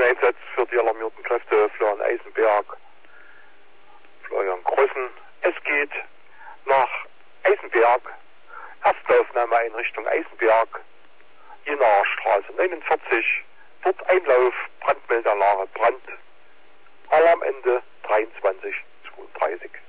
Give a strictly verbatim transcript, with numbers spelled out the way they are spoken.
Einsatz für die alarmierten Kräfte Florian Eisenberg, Florian Grossen. Es geht nach Eisenberg, erste Aufnahmeeinrichtung Eisenberg, Jenaer Straße neunundvierzig, dort Einlauf, Brandmeldeanlage, Brand, Alarmende dreiundzwanzig zweiunddreißig.